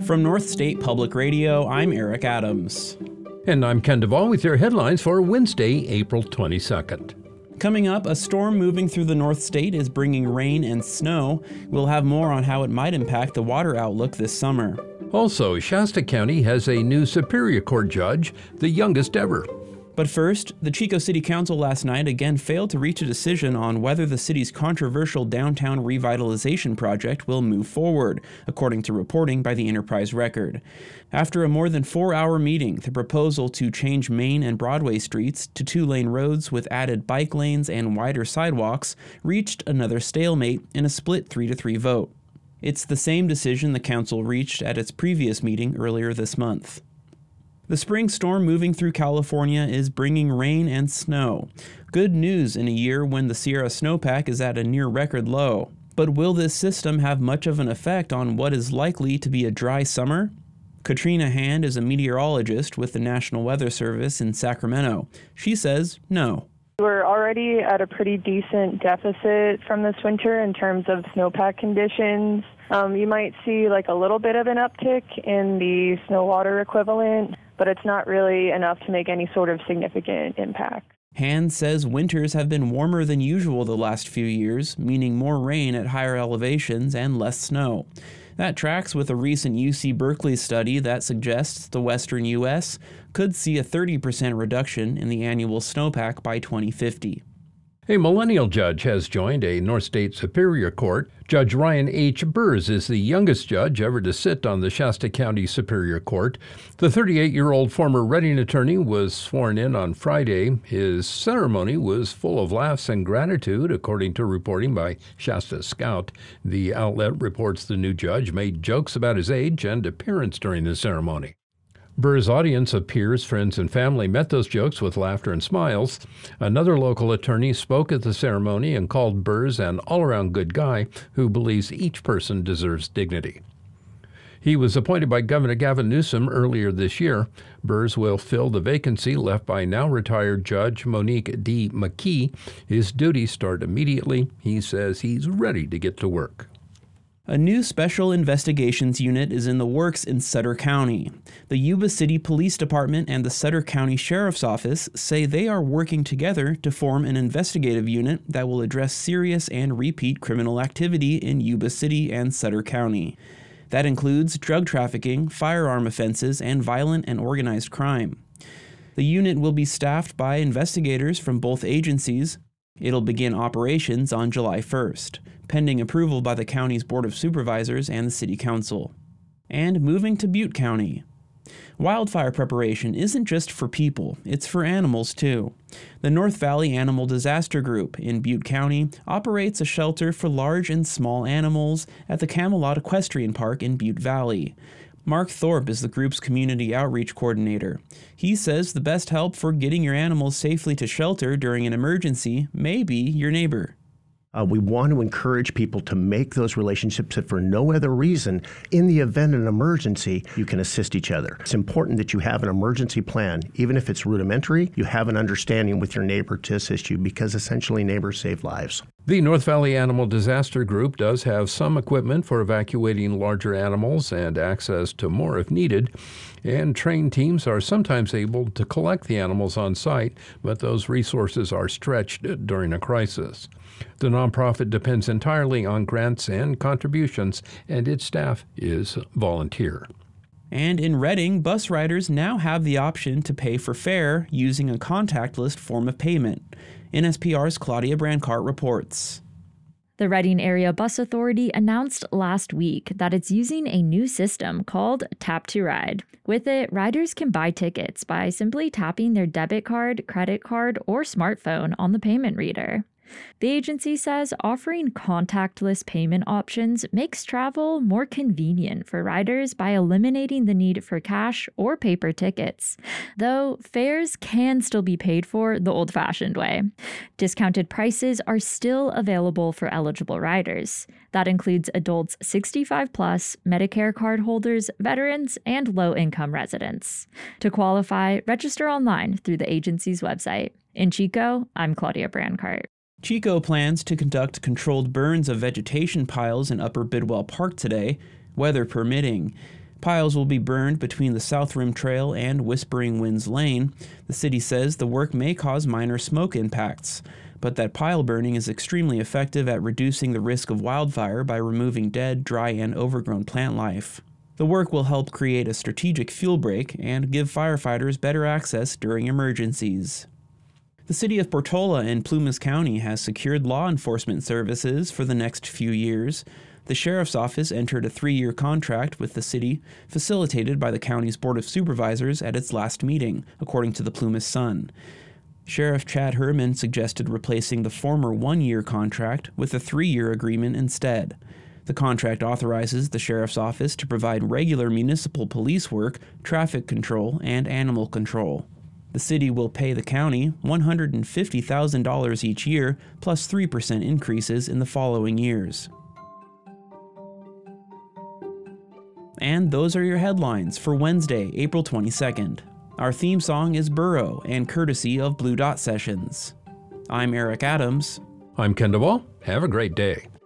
From North State Public Radio, I'm Eric Adams. And I'm Ken Duvall with your headlines for Wednesday, April 22nd. Coming up, a storm moving through the North State is bringing rain and snow. We'll have more on how it might impact the water outlook this summer. Also, Shasta County has a new Superior Court judge, the youngest ever. But first, the Chico City Council last night again failed to reach a decision on whether the city's controversial downtown revitalization project will move forward, according to reporting by the Enterprise Record. After a more than 4-hour meeting, the proposal to change Main and Broadway streets to 2-lane roads with added bike lanes and wider sidewalks reached another stalemate in a split 3-3 vote. It's the same decision the council reached at its previous meeting earlier this month. The spring storm moving through California is bringing rain and snow. Good news in a year when the Sierra snowpack is at a near-record low. But will this system have much of an effect on what is likely to be a dry summer? Katrina Hand is a meteorologist with the National Weather Service in Sacramento. She says no. We're already at a pretty decent deficit from this winter in terms of snowpack conditions. You might see like a little bit of an uptick in the snow water equivalent, but it's not really enough to make any sort of significant impact. Hand says winters have been warmer than usual the last few years, meaning more rain at higher elevations and less snow. That tracks with a recent UC Berkeley study that suggests the western U.S. could see a 30% reduction in the annual snowpack by 2050. A millennial judge has joined a North State Superior Court. Judge Ryan H. Burrs is the youngest judge ever to sit on the Shasta County Superior Court. The 38-year-old former Reading attorney was sworn in on Friday. His ceremony was full of laughs and gratitude, according to reporting by Shasta Scout. The outlet reports the new judge made jokes about his age and appearance during the ceremony. Burr's audience of peers, friends, and family met those jokes with laughter and smiles. Another local attorney spoke at the ceremony and called Burrs an all-around good guy who believes each person deserves dignity. He was appointed by Governor Gavin Newsom earlier this year. Burrs will fill the vacancy left by now-retired Judge Monique D. McKee. His duties start immediately. He says he's ready to get to work. A new special investigations unit is in the works in Sutter County. The Yuba City Police Department and the Sutter County Sheriff's Office say they are working together to form an investigative unit that will address serious and repeat criminal activity in Yuba City and Sutter County. That includes drug trafficking, firearm offenses, and violent and organized crime. The unit will be staffed by investigators from both agencies. It'll begin operations on July 1st. Pending approval by the county's Board of Supervisors and the City Council. And moving to Butte County. Wildfire preparation isn't just for people, it's for animals too. The North Valley Animal Disaster Group in Butte County operates a shelter for large and small animals at the Camelot Equestrian Park in Butte Valley. Mark Thorpe is the group's community outreach coordinator. He says the best help for getting your animals safely to shelter during an emergency may be your neighbor. We want to encourage people to make those relationships that for no other reason, in the event of an emergency, you can assist each other. It's important that you have an emergency plan. Even if it's rudimentary, you have an understanding with your neighbor to assist you because essentially neighbors save lives. The North Valley Animal Disaster Group does have some equipment for evacuating larger animals and access to more if needed, and trained teams are sometimes able to collect the animals on site, but those resources are stretched during a crisis. The nonprofit depends entirely on grants and contributions, and its staff is volunteer. And in Reading, bus riders now have the option to pay for fare using a contactless form of payment. NSPR's Claudia Brancart reports. The Reading Area Bus Authority announced last week that it's using a new system called Tap to Ride. With it, riders can buy tickets by simply tapping their debit card, credit card, or smartphone on the payment reader. The agency says offering contactless payment options makes travel more convenient for riders by eliminating the need for cash or paper tickets, though fares can still be paid for the old-fashioned way. Discounted prices are still available for eligible riders. That includes adults 65 plus, Medicare card holders, veterans, and low-income residents. To qualify, register online through the agency's website. In Chico, I'm Claudia Brancart. Chico plans to conduct controlled burns of vegetation piles in Upper Bidwell Park today, weather permitting. Piles will be burned between the South Rim Trail and Whispering Winds Lane. The city says the work may cause minor smoke impacts, but that pile burning is extremely effective at reducing the risk of wildfire by removing dead, dry, and overgrown plant life. The work will help create a strategic fuel break and give firefighters better access during emergencies. The city of Portola in Plumas County has secured law enforcement services for the next few years. The sheriff's office entered a 3-year contract with the city, facilitated by the county's Board of Supervisors at its last meeting, according to the Plumas Sun. Sheriff Chad Herman suggested replacing the former 1-year contract with a 3-year agreement instead. The contract authorizes the sheriff's office to provide regular municipal police work, traffic control, and animal control. The city will pay the county $150,000 each year, plus 3% increases in the following years. And those are your headlines for Wednesday, April 22nd. Our theme song is Burrow and courtesy of Blue Dot Sessions. I'm Eric Adams. I'm Ken DeWall. Have a great day.